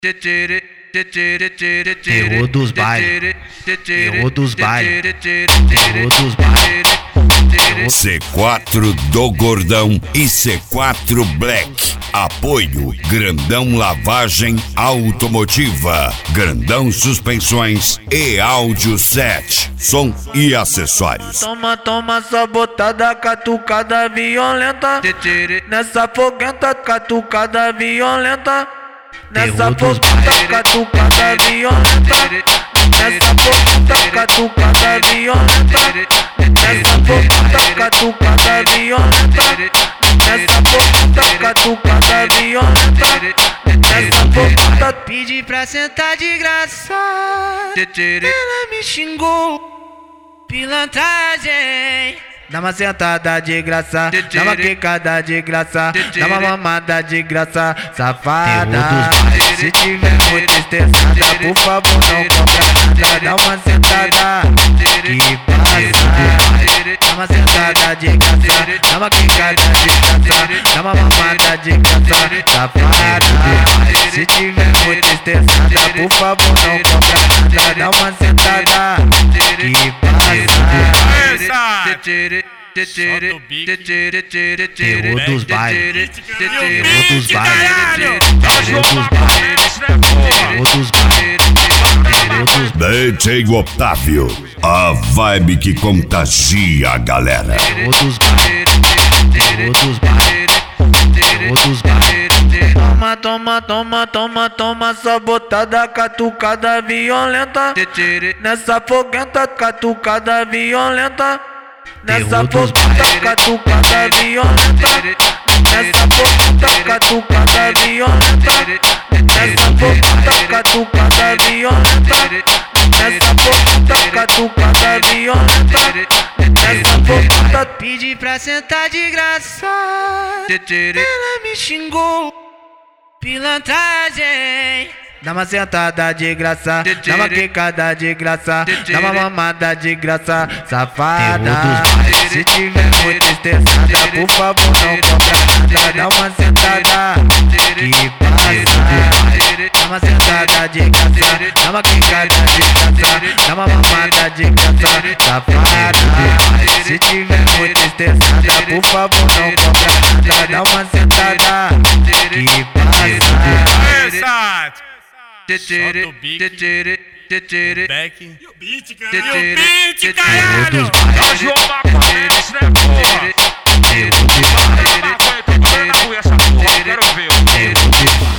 Terror dos bailes, terror dos bailes, terror dos bailes. C4 do Gordão e C4 Black. Apoio Grandão Lavagem Automotiva, Grandão Suspensões e Áudio Set, som e acessórios. Toma, toma, sabotada, catucada violenta. Nessa foguenta, catucada violenta. Nessa foguenta, catucada violenta. Nessa foguenta, catucada violenta. Nessa foguenta, catucada violenta. Nessa foguenta, catucada violenta. Nessa foguenta, pedi pra sentar de graça. Ela me xingou, pilantragem. Dá uma sentada de graça, dá uma quicada de graça, dá uma mamada de graça, safada. Se tiver muito estressada, por favor não compra nada. Dá uma sentada que passa. Dá uma sentada de graça, dá uma quicada de graça, dá uma mamada de graça, safada. Se tiver muito estressada, por favor não compra nada. Dá uma sentada que passa. Terror dos bailes, terror dos bailes, terror dos bailes, terror dos bailes. DJ Otávio, a vibe que contagia a galera. Terror dos bailes, terror dos bailes, terror dos bailes. Toma, toma, toma, toma, toma, sabotada, catucada violenta. Nessa foguenta, catucada violenta. Nessa foguenta, catucada violenta. Nessa foguenta, catucada violenta. Nessa foguenta, catucada violenta. Nessa foguenta, catucada violenta. Nessa foguenta, pedi pra sentar de graça. Ela me xingou, pilantragem. Dá uma sentada de graça, dá uma quicada de graça, dá uma mamada de graça, safada. Se tiver muito estressada, por favor não compra nada. Dá uma sentada que passa. Dá uma sentada de graça, dá uma quicada de graça, dá uma mamada de graça, safada. Se tiver muito estressada, por favor não compra nada. Dá uma sentada que passa. Solta o bico, back. E o beat, cara. Terror Caralho. dos bailes, Aparece, né, porra? terror dos bailes, Vai na rua essa porra, quero ver. terror dos bailes.